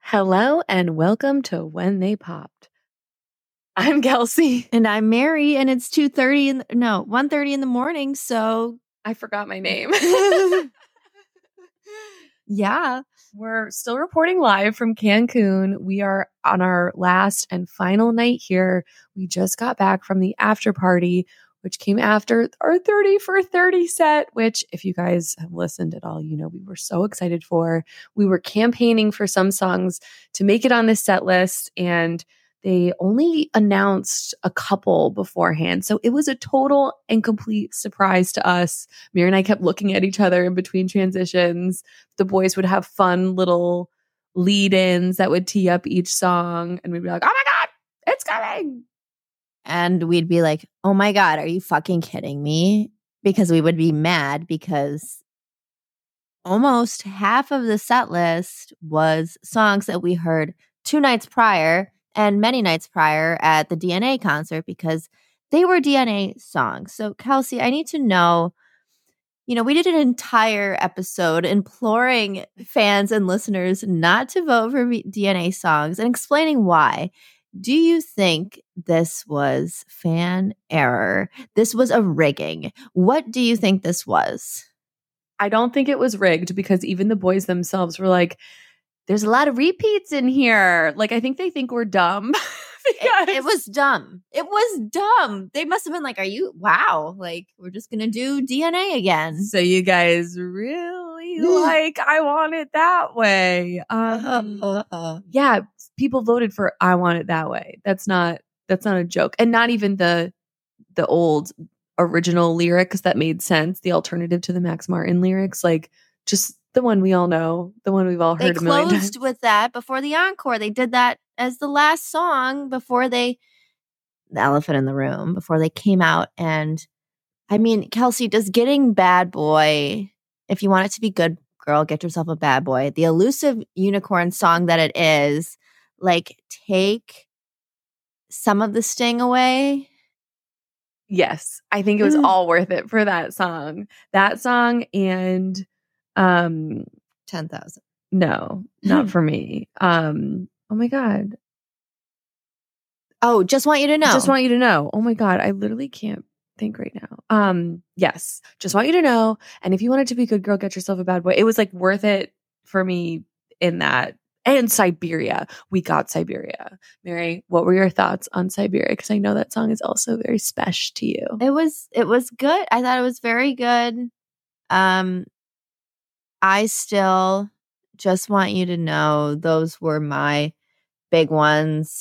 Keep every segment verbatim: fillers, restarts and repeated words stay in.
Hello and welcome to When They Popped. I'm Kelsey. And I'm Mary, and it's two thirty in the, no, one thirty in the morning, so I forgot my name. yeah. We're still reporting live from Cancun. We are on our last and final night here. We just got back from the after party, which came after our thirty for thirty set, which if you guys have listened at all, you know we were so excited for. We were campaigning for some songs to make it on this set list, and they only announced a couple beforehand. So it was a total and complete surprise to us. Mira and I kept looking at each other in between transitions. The boys would have fun little lead-ins that would tee up each song, and we'd be like, oh my God, it's coming. And we'd be like, oh my God, are you fucking kidding me? Because we would be mad because almost half of the set list was songs that we heard two nights prior and many nights prior at the D N A concert because they were D N A songs. So, Kelsey, I need to know, you know, we did an entire episode imploring fans and listeners not to vote for D N A songs and explaining why. Do you think this was fan error? This was a rigging. What do you think this was? I don't think it was rigged because even the boys themselves were like, there's a lot of repeats in here. Like, I think they think we're dumb. it, it was dumb. It was dumb. They must have been like, are you, wow, like, we're just going to do D N A again. So you guys really like I Want It That Way. Um, uh, uh, yeah, people voted for I Want It That Way. That's not, that's not a joke. And not even the, the old original lyrics that made sense, the alternative to the Max Martin lyrics, like just the one we all know, the one we've all heard they a million times. Closed with that before the encore. They did that as the last song before they, the elephant in the room, before they came out. And I mean, Kelsey, does getting Bad Boy, if you want it to be good, girl, get yourself a bad boy, the elusive unicorn song that it is, like take some of the sting away? Yes, I think it was all worth it for that song. That song and um ten thousand. No, not for me. Um oh my God. Oh, Just Want You to Know. Just Want You to Know. Oh my God, I literally can't think right now. Um yes, Just Want You to Know. And if you wanted to be a good girl, get yourself a bad boy. It was like worth it for me in that. And Siberia. We got Siberia. Mary, what were your thoughts on Siberia? Because I know that song is also very special to you. It was it was good. I thought it was very good. Um, I still Just Want You to Know. Those were my big ones.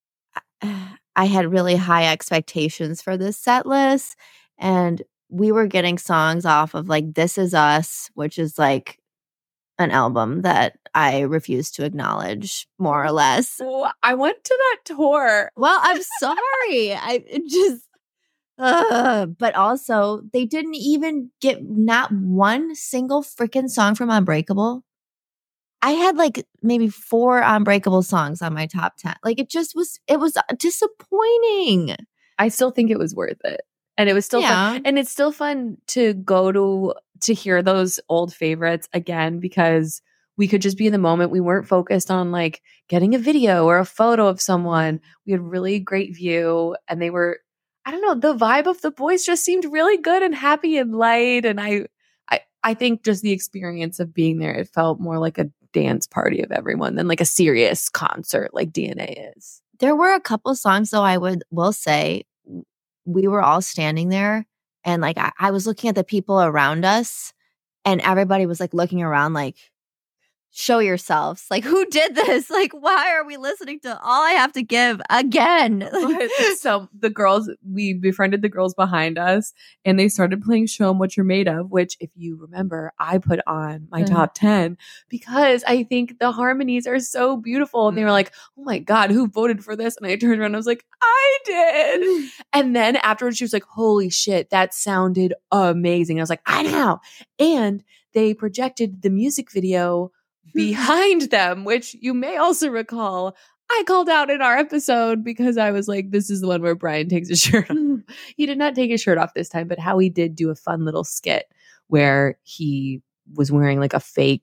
I had really high expectations for this set list. And we were getting songs off of like This Is Us, which is like an album that I refuse to acknowledge, more or less. Oh, I went to that tour. Well, I'm sorry. I just, uh, but also they didn't even get not one single freaking song from Unbreakable. I had like maybe four Unbreakable songs on my top ten. Like it just was, it was disappointing. I still think it was worth it. And it was still yeah. fun. And it's still fun to go to, to hear those old favorites again, because we could just be in the moment. We weren't focused on like getting a video or a photo of someone. We had really great view and they were, I don't know, the vibe of the boys just seemed really good and happy and light. And I, I, I think just the experience of being there, it felt more like a dance party of everyone than like a serious concert like D N A is. There were a couple songs though, I would will say, we were all standing there and like I, I was looking at the people around us and everybody was like looking around like, show yourselves. Like, who did this? Like, why are we listening to All I Have to Give again? So the girls, we befriended the girls behind us and they started playing Show 'Em What You're Made Of, which if you remember, I put on my mm. top ten because I think the harmonies are so beautiful. And they were like, oh my God, who voted for this? And I turned around and I was like, I did. And then afterwards she was like, holy shit, that sounded amazing. I was like, I know. And they projected the music video behind them, which you may also recall I called out in our episode because I was like, this is the one where Brian takes his shirt off. He did not take his shirt off this time, but how he did do a fun little skit where he was wearing like a fake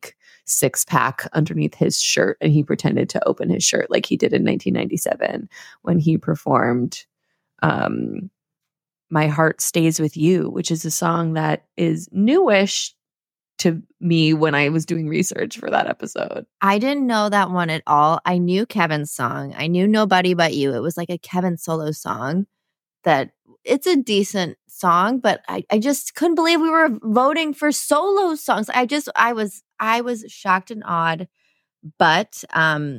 six pack underneath his shirt, and he pretended to open his shirt like he did in nineteen ninety-seven when he performed um, My Heart Stays With You, which is a song that is newish to me when I was doing research for that episode. I didn't know that one at all. I knew Kevin's song. I knew Nobody But You. It was like a Kevin solo song that it's a decent song, but I, I just couldn't believe we were voting for solo songs. I just, I was, I was shocked and awed, but um,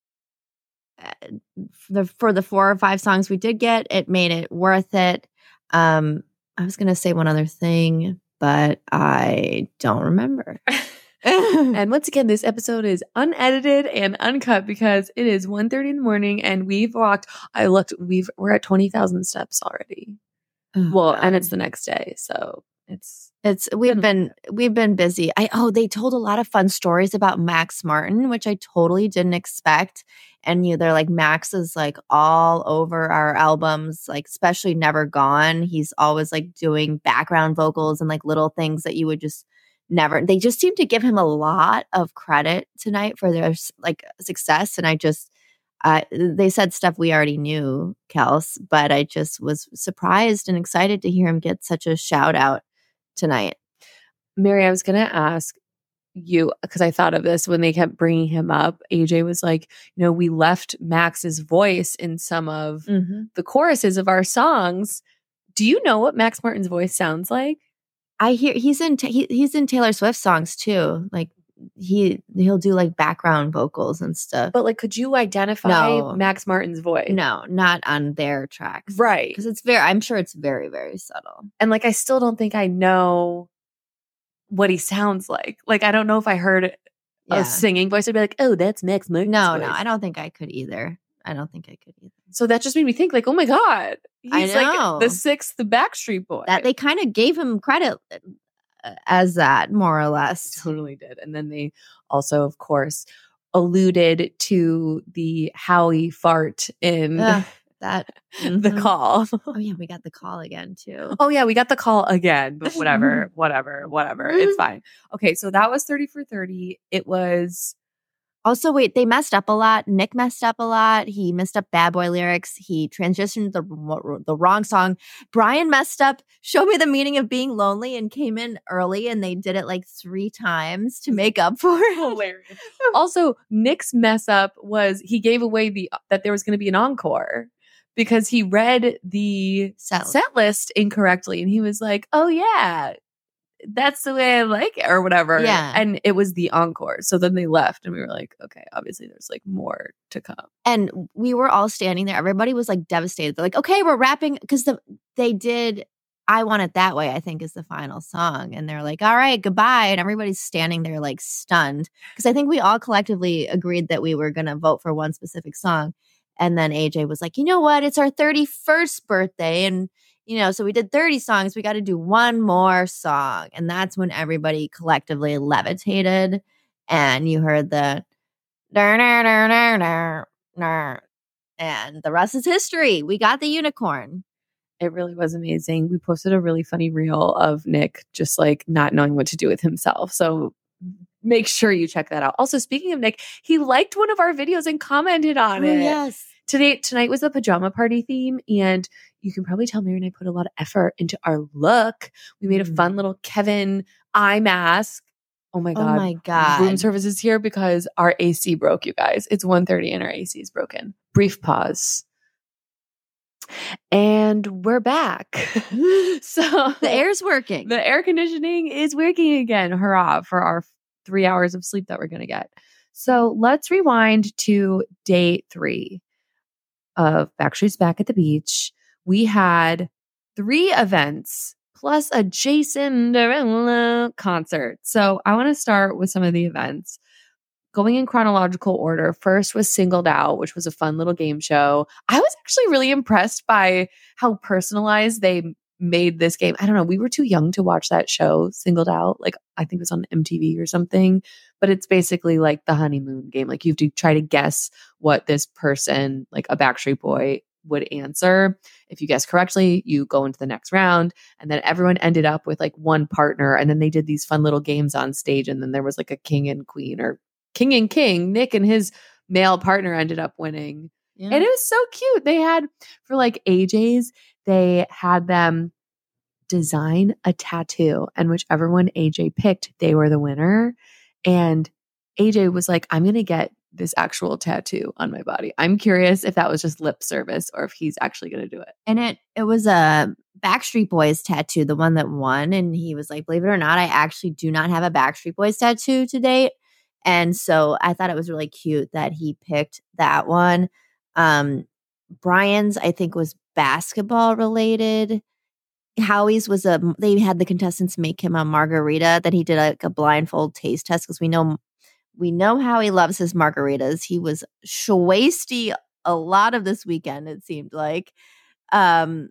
the, for the four or five songs we did get, it made it worth it. Um, I was going to say one other thing, but I don't remember. And once again, this episode is unedited and uncut because it is one thirty in the morning and we've walked, I looked, we've, we're at twenty thousand steps already. Oh, well, God. And it's the next day. So it's, it's, we've been, we've been busy. I, oh, they told a lot of fun stories about Max Martin, which I totally didn't expect. And you, they're like, Max is like all over our albums, like especially Never Gone. He's always like doing background vocals and like little things that you would just never, they just seem to give him a lot of credit tonight for their like success. And I just, uh, they said stuff we already knew, Kels, but I just was surprised and excited to hear him get such a shout out tonight. Mary, I was going to ask you, because I thought of this when they kept bringing him up. A J was like, you know, we left Max's voice in some of mm-hmm. the choruses of our songs. Do you know what Max Martin's voice sounds like? I hear he's in he, he's in Taylor Swift songs too. Like he he'll do like background vocals and stuff. But like, could you identify no. Max Martin's voice? No, not on their tracks, right? Because it's very, I'm sure it's very very subtle. And like, I still don't think I know what he sounds like. Like, I don't know if I heard yeah. a singing voice, I'd be like, oh, that's Max Martin's No, voice. no, I don't think I could either. I don't think I could either. So that just made me think, like, oh my God, he's I know. like the sixth Backstreet Boy. That they kind of gave him credit as that, more or less. Totally did. And then they also, of course, alluded to the Howie fart in uh, that mm-hmm. the call. Oh yeah, we got the call again too. Oh yeah, we got the call again, but whatever, whatever, whatever. It's fine. Okay, so that was thirty for thirty. It was also, wait, they messed up a lot. Nick messed up a lot. He messed up Bad Boy lyrics. He transitioned the the wrong song. Brian messed up Show Me the Meaning of Being Lonely and came in early, and they did it like three times to make up for it. Hilarious. Also, Nick's mess up was he gave away the that there was going to be an encore because he read the set, set list incorrectly, and he was like, "Oh yeah, that's the way I like it," or whatever. Yeah. And it was the encore. So then they left and we were like, okay, obviously there's like more to come. And we were all standing there. Everybody was like devastated. They're like, okay, we're wrapping. Because the they did I Want It That Way, I think, is the final song. And they're like, all right, goodbye. And everybody's standing there like stunned. Because I think we all collectively agreed that we were going to vote for one specific song. And then A J was like, you know what? It's our thirty-first birthday. And you know, so we did thirty songs. We got to do one more song. And that's when everybody collectively levitated. And you heard the nar, nar, nar, nar, nar, nar. And the rest is history. We got the unicorn. It really was amazing. We posted a really funny reel of Nick just like not knowing what to do with himself. So make sure you check that out. Also, speaking of Nick, he liked one of our videos and commented on oh, it. Yes. Today, tonight was the pajama party theme, and you can probably tell Mary and I put a lot of effort into our look. We made a fun little Kevin eye mask. Oh my God. Oh my God. Room service is here because our A C broke, you guys. It's one thirty and our A C is broken. Brief pause. And we're back. So the air's working. The air conditioning is working again. Hurrah for our three hours of sleep that we're going to get. So let's rewind to day three of Backstreet's Back at the Beach. We had three events plus a Jason Derulo concert. So I want to start with some of the events. Going in chronological order, first was Singled Out, which was a fun little game show. I was actually really impressed by how personalized they made this game. I don't know. We were too young to watch that show, Singled Out. Like, I think it was on M T V or something. But it's basically like the honeymoon game. Like, you have to try to guess what this person, like a Backstreet Boy, would answer. If you guess correctly, you go into the next round. And then everyone ended up with like one partner. And then they did these fun little games on stage. And then there was like a king and queen or king and king. Nick and his male partner ended up winning. Yeah. And it was so cute. They had, for like A J's, they had them design a tattoo. And whichever one A J picked, they were the winner. And A J was like, I'm going to get this actual tattoo on my body. I'm curious if that was just lip service or if he's actually going to do it. And it it was a Backstreet Boys tattoo, the one that won. And he was like, believe it or not, I actually do not have a Backstreet Boys tattoo to date. And so I thought it was really cute that he picked that one. Um, Brian's, I think, was basketball related. Howie's was a, they had the contestants make him a margarita that he did like a blindfold taste test because we know We know how he loves his margaritas. He was shwasty a lot of this weekend, it seemed like. Um,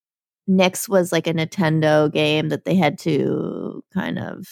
Nick's was like a Nintendo game that they had to kind of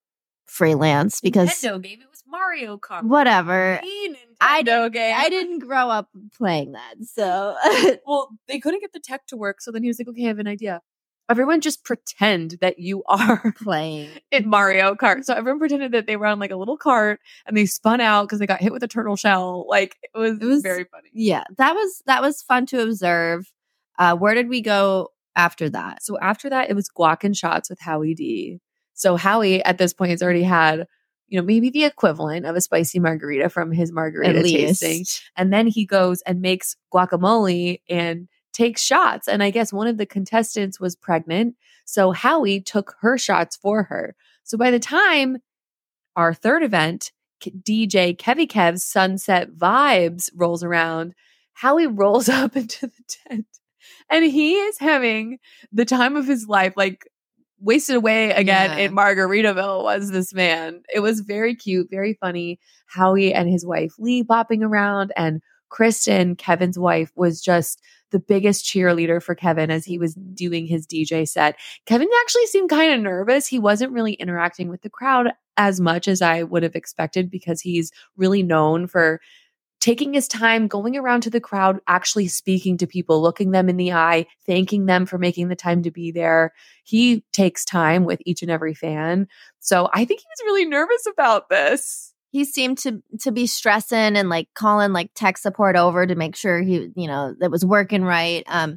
freelance because Nintendo game. It was Mario Kart. Whatever. I Nintendo game. I didn't grow up playing that, so well, they couldn't get the tech to work. So then he was like, "Okay, I have an idea. Everyone just pretend that you are playing in Mario Kart." So everyone pretended that they were on like a little cart and they spun out because they got hit with a turtle shell. Like it was, it was very funny. Yeah, that was that was fun to observe. Uh, where did we go after that? So after that, it was guac and shots with Howie D. So Howie at this point has already had, you know, maybe the equivalent of a spicy margarita from his margarita tasting. And then he goes and makes guacamole and takes shots. And I guess one of the contestants was pregnant. So Howie took her shots for her. So by the time our third event, D J Kevy Kev's Sunset Vibes rolls around, Howie rolls up into the tent and he is having the time of his life, like wasted away again yeah. in Margaritaville was this man. It was very cute, very funny. Howie and his wife Lee bopping around, and Kristen, Kevin's wife, was just the biggest cheerleader for Kevin as he was doing his D J set. Kevin actually seemed kind of nervous. He wasn't really interacting with the crowd as much as I would have expected because he's really known for taking his time, going around to the crowd, actually speaking to people, looking them in the eye, thanking them for making the time to be there. He takes time with each and every fan. So I think he was really nervous about this. He seemed to to be stressing and like calling like tech support over to make sure he, you know, that was working right. Um,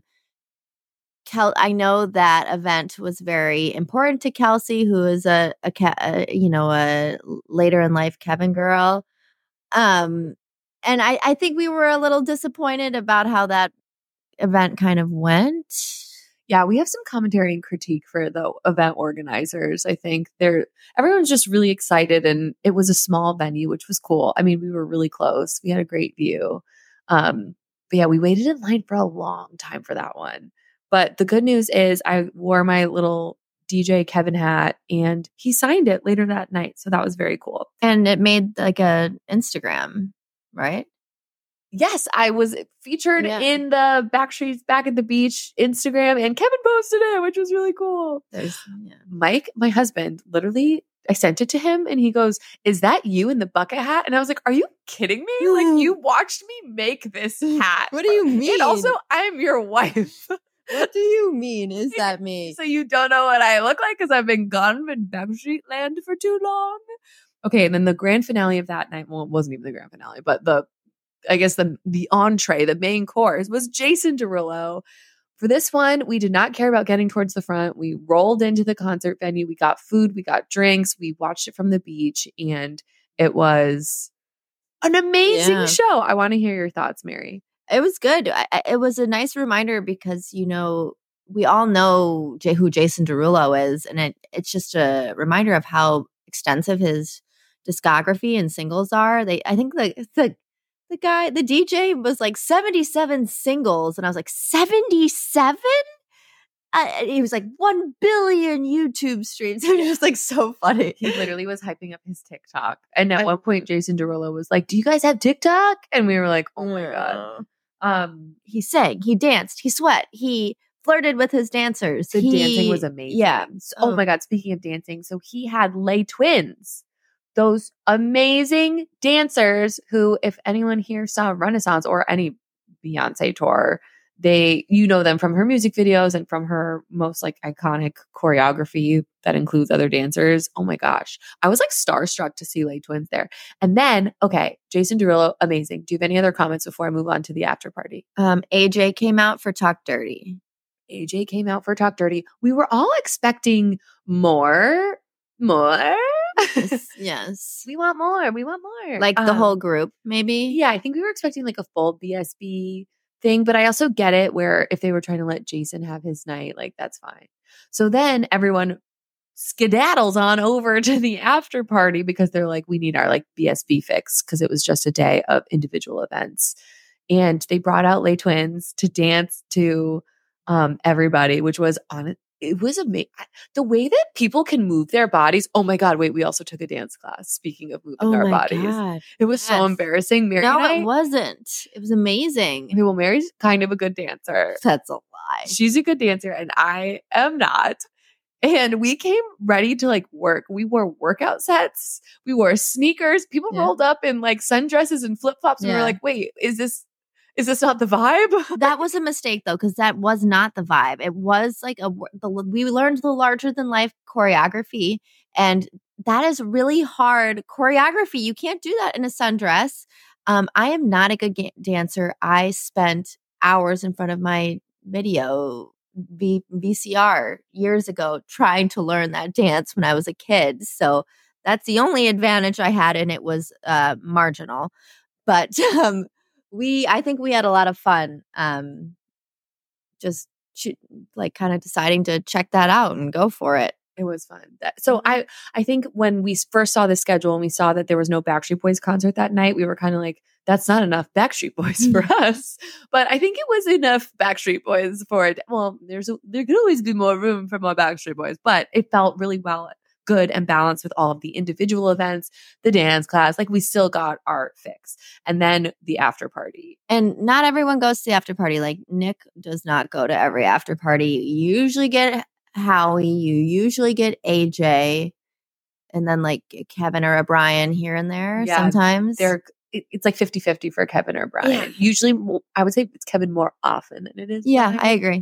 Kel, I know that event was very important to Kelsey, who is a, a, a you know, a later in life Kevin girl. Um, and I, I think we were a little disappointed about how that event kind of went. Yeah, we have some commentary and critique for the event organizers. I think they're everyone's just really excited, and it was a small venue, which was cool. I mean, we were really close. We had a great view. Um, but yeah, we waited in line for a long time for that one. But the good news is I wore my little D J Kevin hat and he signed it later that night. So that was very cool. And it made like a Instagram, right? Yes, I was featured yeah. in the Backstreet's Back at the Beach Instagram, and Kevin posted it, which was really cool. Yeah. Mike, my husband, literally, I sent it to him and he goes, "Is that you in the bucket hat?" And I was like, "Are you kidding me? Mm. Like, you watched me make this hat. What do you mean? And also, I'm your wife." What do you mean? Is that me? So you don't know what I look like because I've been gone in Backstreet land for too long? Okay, and then the grand finale of that night, well, it wasn't even the grand finale, but the I guess the the entree, the main course, was Jason Derulo. For this one, we did not care about getting towards the front. We rolled into the concert venue. We got food. We got drinks. We watched it from the beach. And it was an amazing yeah. show. I want to hear your thoughts, Mary. It was good. I, it was a nice reminder because, you know, we all know J- who Jason Derulo is. And it it's just a reminder of how extensive his discography and singles are. They, I think the the The guy, the D J was like seventy-seven singles. And I was like, seventy-seven? Uh, he was like, one billion YouTube streams. It was just like so funny. He literally was hyping up his TikTok. And at I, one point, Jason Derulo was like, "Do you guys have TikTok?" And we were like, oh my God. Um, he sang, he danced, he sweat, he flirted with his dancers. The he, dancing was amazing. Yeah. So, oh my God. Speaking of dancing, so he had Lay Twins. Those amazing dancers who, if anyone here saw Renaissance or any Beyonce tour, they, you know them from her music videos and from her most like iconic choreography that includes other dancers. Oh my gosh. I was like starstruck to see Lay Twins there. And then, okay, Jason Derulo, amazing. Do you have any other comments before I move on to the after party? Um, A J came out for Talk Dirty. A J came out for Talk Dirty. We were all expecting more, more. Yes. yes. We want more. We want more. Like the um, whole group, maybe? Yeah, I think we were expecting like a full B S B thing, but I also get it where if they were trying to let Jason have his night, like that's fine. So then everyone skedaddles on over to the after party because they're like, we need our like B S B fix because it was just a day of individual events. And they brought out Lay Twins to dance to um, everybody, which was on it. It was amazing. The way that people can move their bodies. Oh my God. Wait, we also took a dance class. Speaking of moving oh our my bodies. God. It was Yes. so embarrassing. Mary No, and I, it wasn't. It was amazing. well, Mary's kind of a good dancer. That's a lie. She's a good dancer and I am not. And we came ready to like work. We wore workout sets. We wore sneakers. People Yeah. rolled up in like sundresses and flip flops. And we Yeah. were like, wait, is this, is this not the vibe? That was a mistake though, because that was not the vibe. It was like a the, we learned the larger than life choreography, and that is really hard choreography. You can't do that in a sundress. Um, I am not a good ga- dancer. I spent hours in front of my video v- V C R years ago trying to learn that dance when I was a kid. So that's the only advantage I had, and it was uh, marginal. But um, we, I think we had a lot of fun. Um, just ch- like kind of deciding to check that out and go for it. It was fun. That, so I, I think when we first saw the schedule and we saw that there was no Backstreet Boys concert that night, we were kind of like, that's not enough Backstreet Boys for us. But I think it was enough Backstreet Boys for it. Well, there's a, there could always be more room for more Backstreet Boys, but it felt really well, good and balanced with all of the individual events, the dance class. Like we still got our fix. And then the after party. And not everyone goes to the after party. Like Nick does not go to every after party. You usually get Howie, you usually get A J, and then like Kevin or O'Brien here and there Yeah, sometimes. They're it, it's like fifty-fifty for Kevin or Brian. Yeah. Usually, mo- I would say it's Kevin more often than it is. Yeah, Brian. I agree.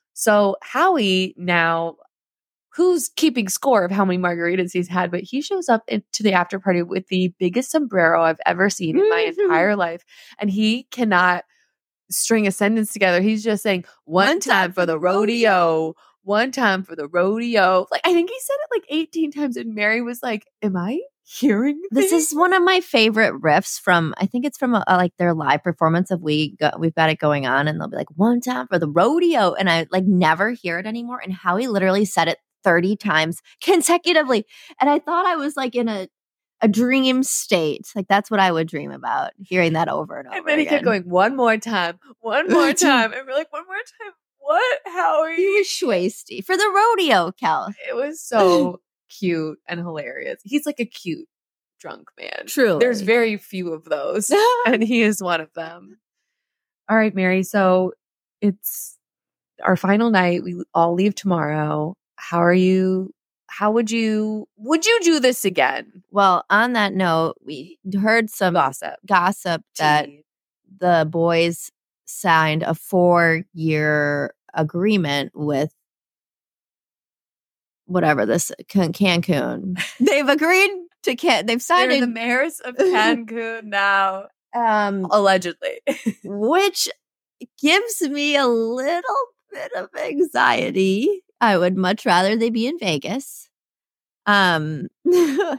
So Howie now, who's keeping score of how many margaritas he's had, but he shows up into the after party with the biggest sombrero I've ever seen in my entire life. And he cannot string a sentence together. He's just saying, one, One time, for the rodeo, one time for the rodeo. Like, I think he said it like eighteen times. And Mary was like, am I hearing This things? is one of my favorite riffs from, I think it's from a, a, like their live performance of We Got, We've Got It Going On. And they'll be like, one time for the rodeo. And I like never hear it anymore. And Howie literally said it thirty times consecutively. And I thought I was like in a, a dream state. Like that's what I would dream about, hearing that over and over And then he again. kept going, one more time, one more time. And we're like, one more time. What, Howie? He was schwasty for the rodeo, Kel. It was so cute and hilarious. He's like a cute drunk man. Truly. There's very few of those, and he is one of them. All right, Mary. So it's our final night. We all leave tomorrow. How are you? How would you, would you do this again? Well, on that note, we heard some Gossip. gossip that Tea. the boys signed a four-year agreement with whatever this Can- Cancun. They've agreed to Can. They've signed They're it, the mayors of Cancun now, um, allegedly. which gives me a little bit of anxiety. I would much rather they be in Vegas. Um, I,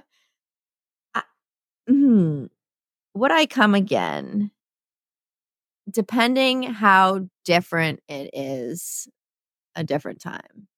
hmm, would I come again? Depending how different it is, a different time.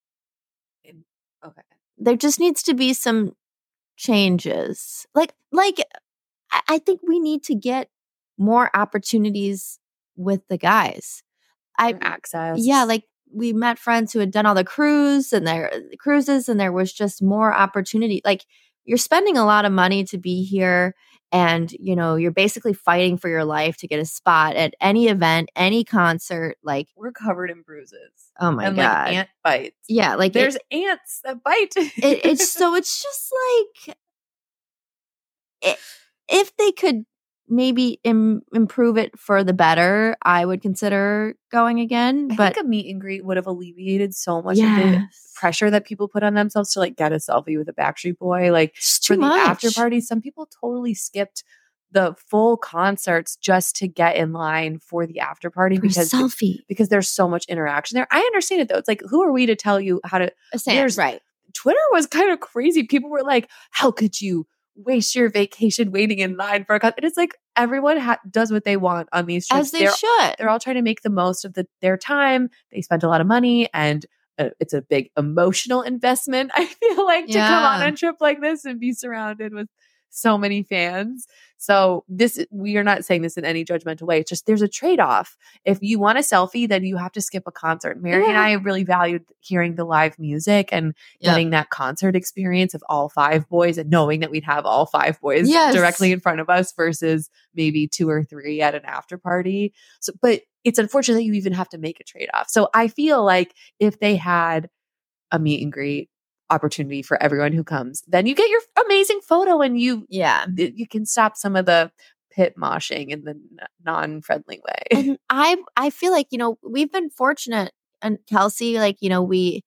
Okay. There just needs to be some changes. Like, like I, I think we need to get more opportunities with the guys. I Access. yeah, like we met friends who had done all the cruise and their cruises, and there was just more opportunity. Like you're spending a lot of money to be here, and you know you're basically fighting for your life to get a spot at any event, any concert. Like we're covered in bruises. oh my and god, like ant bites. yeah, like There's it, ants that bite. it, it's so it's just like it, if they could maybe Im- improve it for the better, I would consider going again. I But think a meet and greet would have alleviated so much of the yes, pressure that people put on themselves to like get a selfie with a Backstreet Boy. Like it's for too the much. after party, some people totally skipped the full concerts just to get in line for the after party For because selfie. because there's so much interaction there. I understand it though. It's like, who are we to tell you how to? A sand, There's- right. Twitter was kind of crazy. People were like, how could you waste your vacation waiting in line for a concert? And it's like everyone ha- does what they want on these trips. As they they're, should. they're all trying to make the most of the, their time. They spent a lot of money and uh, it's a big emotional investment. I feel like to come on Yeah. a trip like this and be surrounded with so many fans. So this, we are not saying this in any judgmental way. It's just, there's a trade-off. If you want a selfie, then you have to skip a concert. Mary and Yeah. I really valued hearing the live music and Yep. getting that concert experience of all five boys and knowing that we'd have all five boys Yes. directly in front of us versus maybe two or three at an after party. So, but it's unfortunate that you even have to make a trade-off. So I feel like if they had a meet and greet opportunity for everyone who comes, then you get your amazing photo and you Yeah. you can stop some of the pit moshing in the n- non-friendly way. And I I feel like, you know, we've been fortunate. And Kelsey, like, you know, we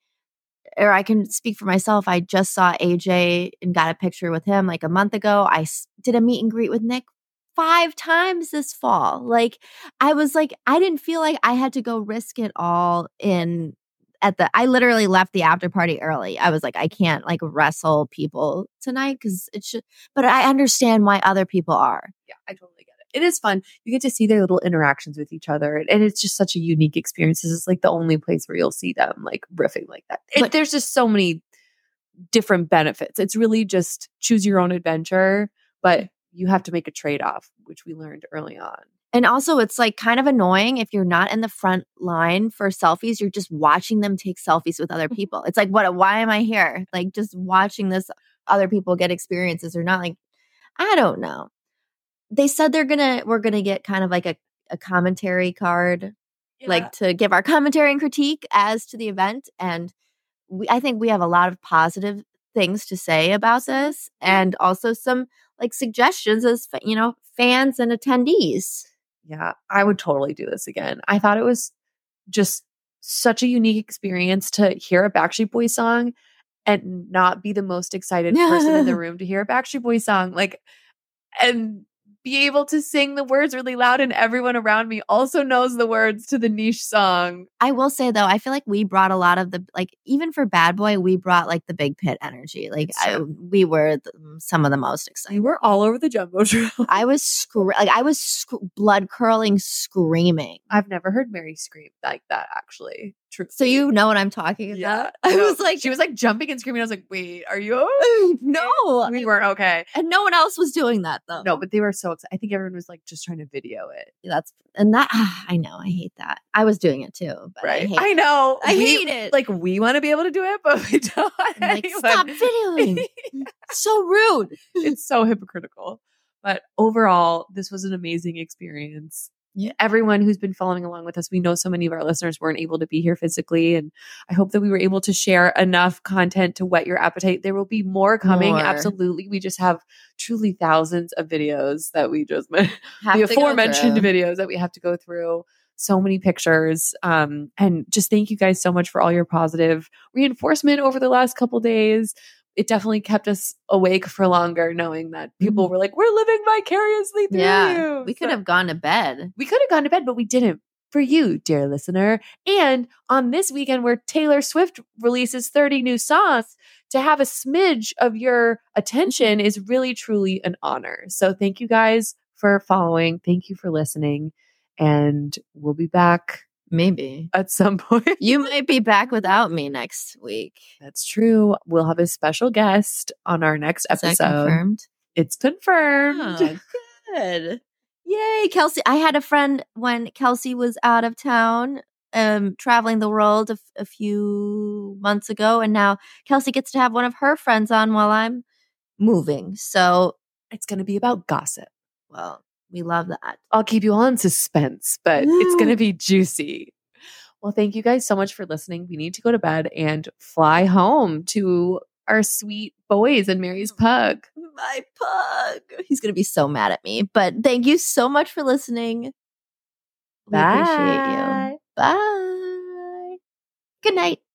or I can speak for myself. I just saw A J and got a picture with him like a month ago. I s- did a meet and greet with Nick five times this fall. Like, I was like, I didn't feel like I had to go risk it all in at the, I literally left the after party early. I was like, I can't like wrestle people tonight because it should, but I understand why other people are. Yeah, I totally get it. It is fun. You get to see their little interactions with each other. And, and it's just such a unique experience. This is like the only place where you'll see them like riffing like that. It, But- there's just so many different benefits. It's really just choose your own adventure, but you have to make a trade-off, which we learned early on. And also, it's like kind of annoying if you're not in the front line for selfies. You're just watching them take selfies with other people. It's like, what? Why am I here? Like, just watching this other people get experiences or not. Like, I don't know. They said they're gonna we're gonna get kind of like a, a commentary card, like to give our commentary and critique as to the event. And we, I think we have a lot of positive things to say about this, and also some like suggestions as you know fans and attendees. Yeah, I would totally do this again. I thought it was just such a unique experience to hear a Backstreet Boys song and not be the most excited person in the room to hear a Backstreet Boys song. Like, and be able to sing the words really loud and everyone around me also knows the words to the niche song. I will say though, I feel like we brought a lot of the like even for Bad Boy, we brought like the big pit energy. Like I, we were the, some of the most excited. We were all over the Jumbotron. I was scre- like I was sc- blood curling, screaming. I've never heard Mary scream like that. Actually, true. So you know what I'm talking about? Yeah, I no, was like, she was like jumping and screaming. I was like, wait, are you? Okay? no, We weren't okay. and no one else was doing that though. No, but they were so excited. I think everyone was like just trying to video it. That's and that I know I hate that. I was doing it too, but Right. I hate. I know. I We- hate it. Like we want to be able to do it, but we don't. want I'm like, anyone. stop videoing. So rude. It's so hypocritical. But overall, this was an amazing experience. Yeah. Everyone who's been following along with us, we know so many of our listeners weren't able to be here physically. And I hope that we were able to share enough content to whet your appetite. There will be more coming. More. Absolutely. We just have truly thousands of videos that we just, the Have to go aforementioned through. videos that we have to go through. So many pictures. Um, and just thank you guys so much for all your positive reinforcement over the last couple days. It definitely kept us awake for longer, knowing that people were like, we're living vicariously through Yeah, you. we could So- have gone to bed. we could have gone to bed, but we didn't for you, dear listener. And on this weekend where Taylor Swift releases thirty new songs, to have a smidge of your attention is really, truly an honor. So thank you guys for following. Thank you for listening. And we'll be back Maybe at some point. you might be back without me next week. That's true. We'll have a special guest on our next Is that episode. confirmed? It's confirmed. Oh, good. Yay, Kelsey. I had a friend when Kelsey was out of town, um, traveling the world a, f- a few months ago. And now Kelsey gets to have one of her friends on while I'm moving. So, It's going to be about gossip. well, we love that. I'll keep you all in suspense, but it's going to be juicy. Well, thank you guys so much for listening. We need to go to bed and fly home to our sweet boys and Mary's pug. My pug. He's going to be so mad at me. But thank you so much for listening. We Bye. appreciate you. Bye. Good night.